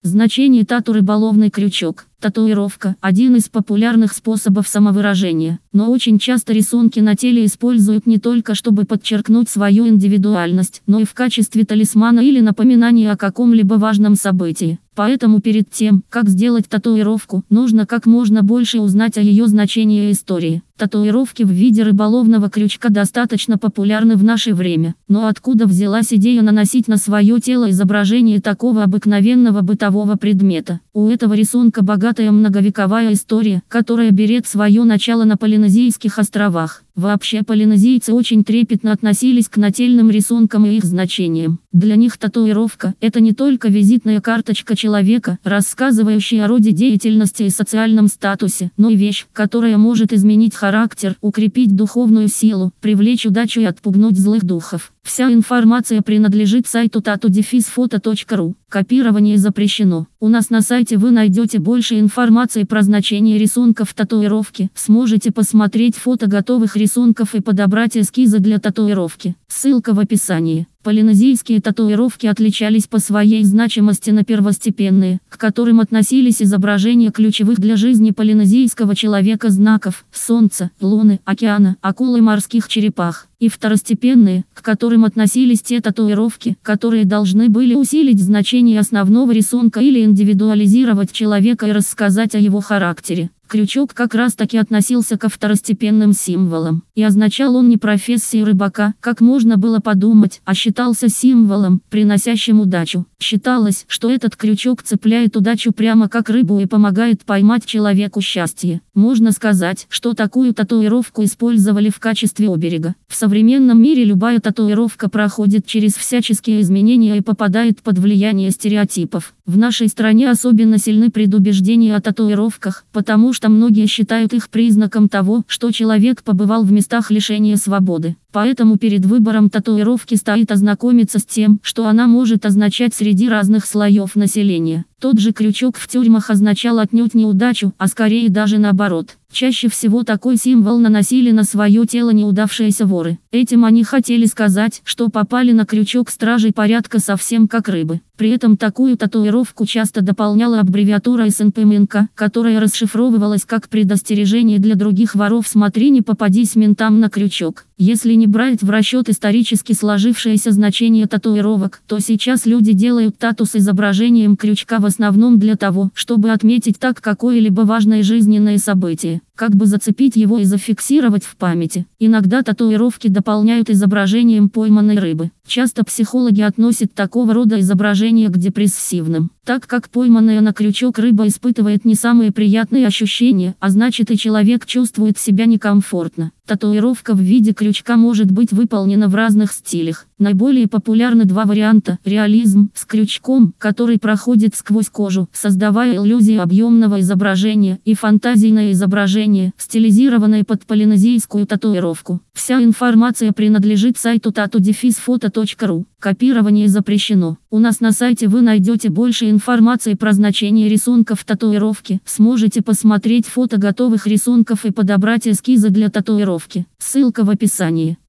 Значение тату рыболовный крючок. Татуировка – один из популярных способов самовыражения, но очень часто рисунки на теле используют не только чтобы подчеркнуть свою индивидуальность, но и в качестве талисмана или напоминания о каком-либо важном событии. Поэтому перед тем, как сделать татуировку, нужно как можно больше узнать о ее значении и истории. Татуировки в виде рыболовного крючка достаточно популярны в наше время. Но откуда взялась идея наносить на свое тело изображение такого обыкновенного бытового предмета? У этого рисунка богатая многовековая история, которая берет свое начало на Полинезийских островах. Вообще полинезийцы очень трепетно относились к нательным рисункам и их значениям. Для них татуировка – это не только визитная карточка человека, рассказывающая о роде деятельности и социальном статусе, но и вещь, которая может изменить характер, укрепить духовную силу, привлечь удачу и отпугнуть злых духов. Вся информация принадлежит сайту tattoo-photo.ru. Копирование запрещено. У нас на сайте вы найдете больше информации про значение рисунков татуировки. Сможете посмотреть фото готовых рисунков и подобрать эскизы для татуировки. Ссылка в описании. Полинезийские татуировки отличались по своей значимости на первостепенные, к которым относились изображения ключевых для жизни полинезийского человека знаков – солнца, луны, океана, акул и морских черепах. И второстепенные, к которым относились те татуировки, которые должны были усилить значение основного рисунка или индивидуализировать человека и рассказать о его характере. Крючок как раз таки относился ко второстепенным символам. И означал он не профессию рыбака, как можно было подумать, а считался символом, приносящим удачу. Считалось, что этот крючок цепляет удачу прямо как рыбу и помогает поймать человеку счастье. Можно сказать, что такую татуировку использовали в качестве оберега. В современном мире любая татуировка проходит через всяческие изменения и попадает под влияние стереотипов. В нашей стране особенно сильны предубеждения о татуировках, потому что многие считают их признаком того, что человек побывал в местах лишения свободы. Поэтому перед выбором татуировки стоит ознакомиться с тем, что она может означать среди разных слоев населения. Тот же крючок в тюрьмах означал отнюдь не удачу, а скорее даже наоборот. Чаще всего такой символ наносили на свое тело неудавшиеся воры. Этим они хотели сказать, что попали на крючок стражей порядка совсем как рыбы. При этом такую татуировку часто дополняла аббревиатура СНПМНК, которая расшифровывалась как предостережение для других воров: смотри, не попадись ментам на крючок. Если не брать в расчет исторически сложившееся значение татуировок, то сейчас люди делают тату с изображением крючка в основном для того, чтобы отметить так какое-либо важное жизненное событие, как бы зацепить его и зафиксировать в памяти. Иногда татуировки дополняют изображением пойманной рыбы. Часто психологи относят такого рода изображения к депрессивным, так как пойманная на крючок рыба испытывает не самые приятные ощущения, а значит и человек чувствует себя некомфортно. Татуировка в виде крючка может быть выполнена в разных стилях. Наиболее популярны два варианта: реализм с крючком, который проходит сквозь кожу, создавая иллюзию объемного изображения, и фантазийное изображение, стилизированное под полинезийскую татуировку. Вся информация принадлежит сайту tattoo-photo.ru. Копирование запрещено. У нас на сайте вы найдете больше информации про значение рисунков татуировки. Сможете посмотреть фото готовых рисунков и подобрать эскизы для татуировки. Ссылка в описании.